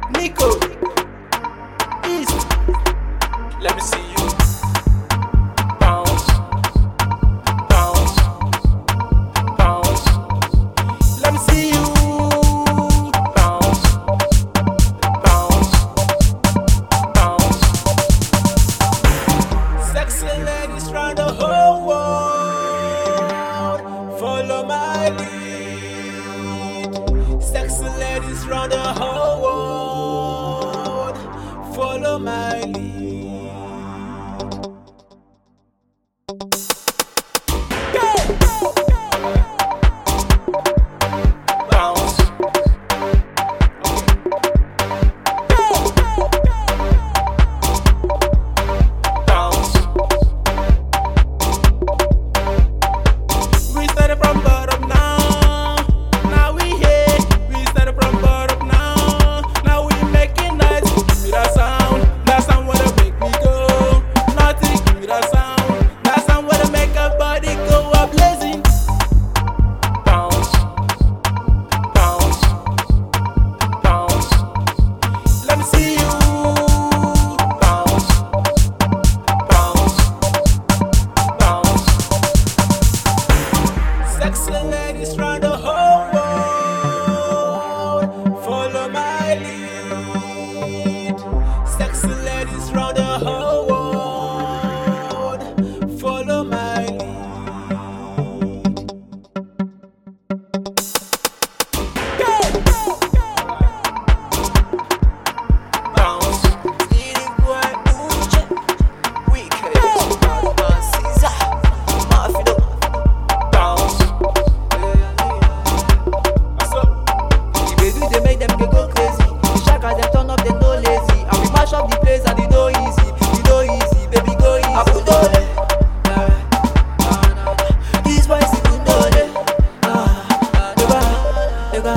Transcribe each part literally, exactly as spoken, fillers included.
Nico, East, let me see you. Bounce, bounce, bounce. Let me see you. Bounce, bounce, bounce. Sexy ladies round the whole world, follow my lead. Sexy ladies round the whole world, follow my lead. Bounce. Bounce. We started from bottom now. Now we here. We started from bottom now. Now we making nice. Give me that sound. That sound wanna make me go. Naughty. Give me that sound. That sound wanna make our body go up blazing. Bounce. Bounce. Bounce. Let me see you. Bounce. Bounce. Bounce. Sexy ladies round the whole world, follow my lead. Sexy ladies round the whole world, follow my lead. Bounce. Bounce. What's up? The baby they make them go crazy. The shaka them turn up, they no lazy. And we mash up the place and it no easy. It no easy, baby go easy. Abudole, this boy is Abudole. Ah, dega, dega.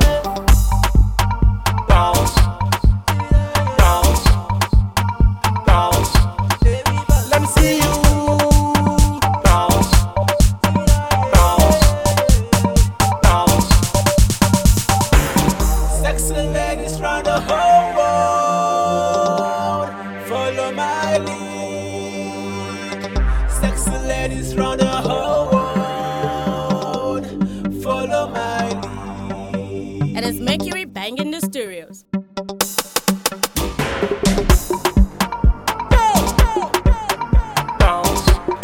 Bounce. Bounce. Bounce. Let me see you. Bounce. Bounce. Bounce. Sexy ladies round the whole world, follow my lead. Sexy ladies round the whole world, follow my lead. And it's Mercury banging the stereos. Bounce.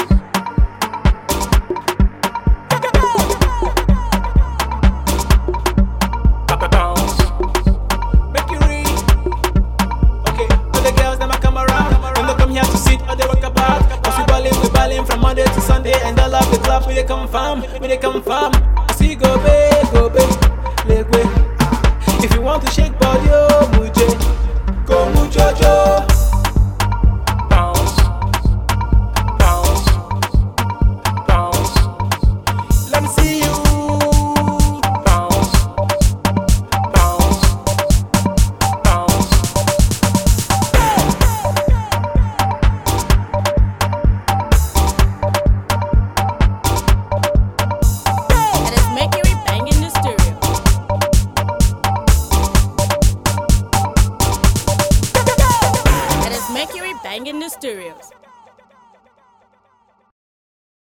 Bounce. Mercury. Okay, all the girls them a come around. When they come here to sit or they walk about. Cause we ballin', we ballin' from Monday to Sunday. And all of the club where they come from, where they come from. I see go babe, go babe, leg way. If you want to shake body, oh muje, go mujojo. Bounce, bounce, bounce. Let me see you.